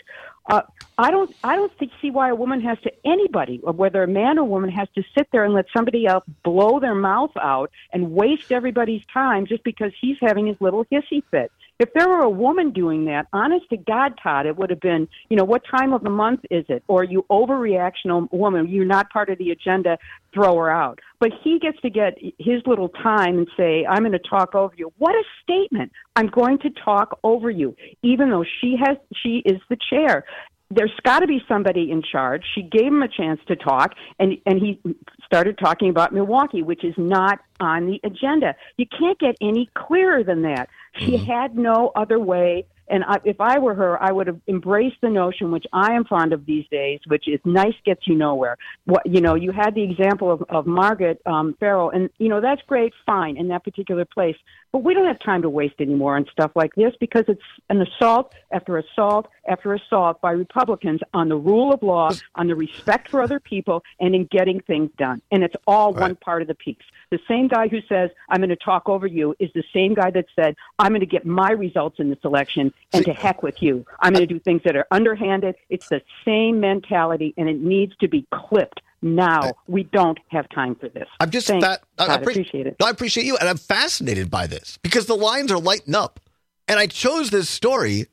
I don't see why a woman has to, anybody, whether a man or woman, has to sit there and let somebody else blow their mouth out and waste everybody's time just because he's having his little hissy fit. If there were a woman doing that, honest to God, Todd, it would have been, what time of the month is it? Or you overreactional woman, you're not part of the agenda, throw her out. But he gets to get his little time and say, I'm going to talk over you. What a statement. I'm going to talk over you, even though she is the chair. There's got to be somebody in charge. She gave him a chance to talk, and he started talking about Milwaukee, which is not on the agenda. You can't get any clearer than that. She had no other way, and if I were her, I would have embraced the notion, which I am fond of these days, which is nice gets you nowhere. You had the example of Margaret Farrell, and, that's great, fine, in that particular place. But we don't have time to waste anymore on stuff like this because it's an assault after assault after assault by Republicans on the rule of law, on the respect for other people, and in getting things done. And it's all one part of the piece. The same guy who says, I'm going to talk over you, is the same guy that said, I'm going to get my results in this election, and to heck with you. I'm going to do things that are underhanded. It's the same mentality, and it needs to be clipped. Now, we don't have time for this. I'm just I appreciate it. No, I appreciate you, and I'm fascinated by this because the lines are lighting up. And I chose this story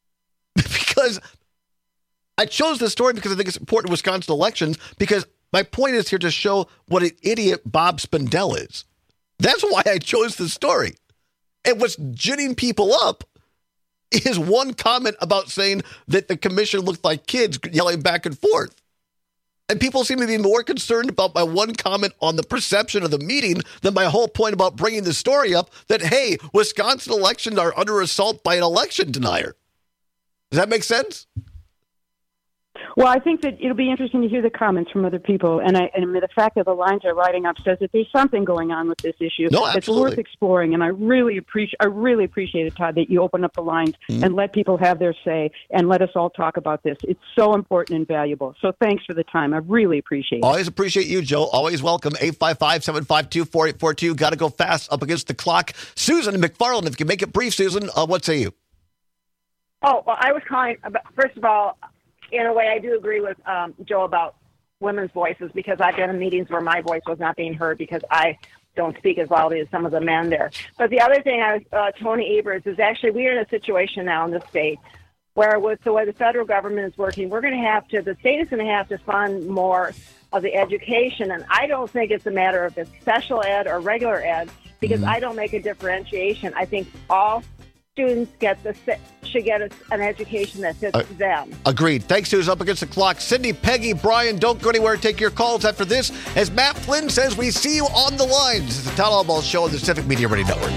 because I think it's important in Wisconsin elections, because my point is here to show what an idiot Bob Spindell is. That's why I chose this story. And what's ginning people up is one comment about saying that the commission looked like kids yelling back and forth. And people seem to be more concerned about my one comment on the perception of the meeting than my whole point about bringing the story up that, hey, Wisconsin elections are under assault by an election denier. Does that make sense? Well, I think that it'll be interesting to hear the comments from other people, and the fact that the lines are lighting up says that there's something going on with this issue that's worth exploring. And I really appreciate it, Todd, that you open up the lines and let people have their say and let us all talk about this. It's so important and valuable. So thanks for the time. I really appreciate it. Always appreciate you, Joe. Always welcome. 855-752-4842. Got to go fast, up against the clock. Susan McFarland, if you can make it brief, Susan, what say you? Oh, well, I was calling about, first of all, in a way, I do agree with Joe about women's voices, because I've been in meetings where my voice was not being heard because I don't speak as loudly as some of the men there. But the other thing, Tony Evers, is actually we're in a situation now in the state where, with the way the federal government is working, the state is going to have to fund more of the education. And I don't think it's a matter of it's special ed or regular ed, because I don't make a differentiation. I think all students should get an education that fits them. Agreed. Thanks, Susan. Up against the clock. Cindy, Peggy, Brian, don't go anywhere. Take your calls after this. As Matt Flynn says, we see you on the lines. It's the Town Hall Ball Show on the Civic Media Radio Network.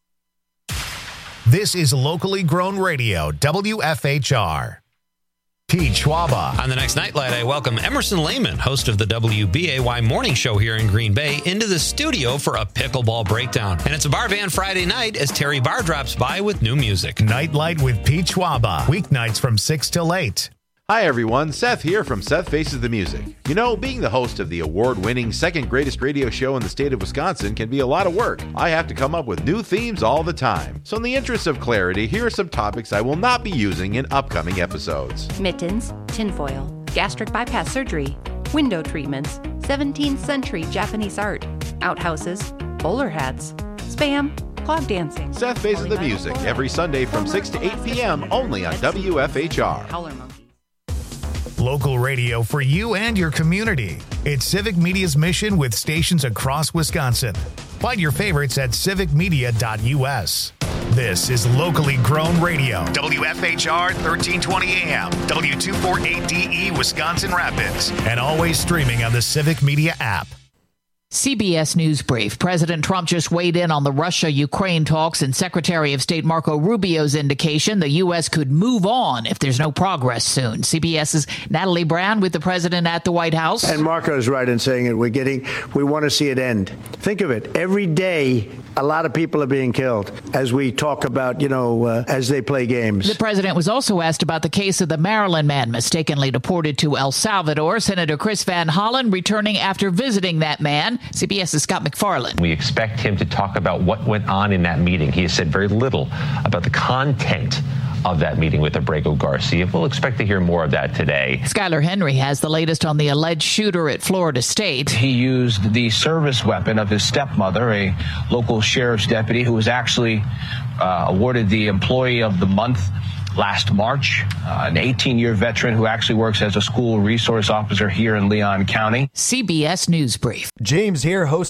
This is locally grown radio, WFHR. Pete Schwaba. On the next Nightlight, I welcome Emerson Lehman, host of the WBAY morning show here in Green Bay, into the studio for a pickleball breakdown. And it's a Bar Van Friday night as Terry Barr drops by with new music. Nightlight with Pete Schwaba. Weeknights from 6 till 8. Hi everyone, Seth here from Seth Faces the Music. You know, being the host of the award-winning second greatest radio show in the state of Wisconsin can be a lot of work. I have to come up with new themes all the time. So in the interest of clarity, here are some topics I will not be using in upcoming episodes. Mittens, tinfoil, gastric bypass surgery, window treatments, 17th century Japanese art, outhouses, bowler hats, spam, clog dancing. Seth Faces the Music every Sunday from 6 to 8 p.m. only on WFHR. Local radio for you and your community. It's Civic Media's mission with stations across Wisconsin. Find your favorites at civicmedia.us. This is locally grown radio. WFHR 1320 AM, W248DE Wisconsin Rapids, and always streaming on the Civic Media app. CBS News Brief. President Trump just weighed in on the Russia-Ukraine talks, and Secretary of State Marco Rubio's indication the U.S. could move on if there's no progress soon. CBS's Natalie Brown with the president at the White House. And Marco's right in saying it. We want to see it end. Think of it. Every day, a lot of people are being killed as we talk about, as they play games. The president was also asked about the case of the Maryland man mistakenly deported to El Salvador. Senator Chris Van Hollen returning after visiting that man. CBS's Scott McFarland. We expect him to talk about what went on in that meeting. He has said very little about the content of that meeting with Abrego Garcia. We'll expect to hear more of that today. Skylar Henry has the latest on the alleged shooter at Florida State. He used the service weapon of his stepmother, a local sheriff's deputy who was actually awarded the Employee of the Month last March, an 18-year veteran who actually works as a school resource officer here in Leon County. CBS News Brief. James here, host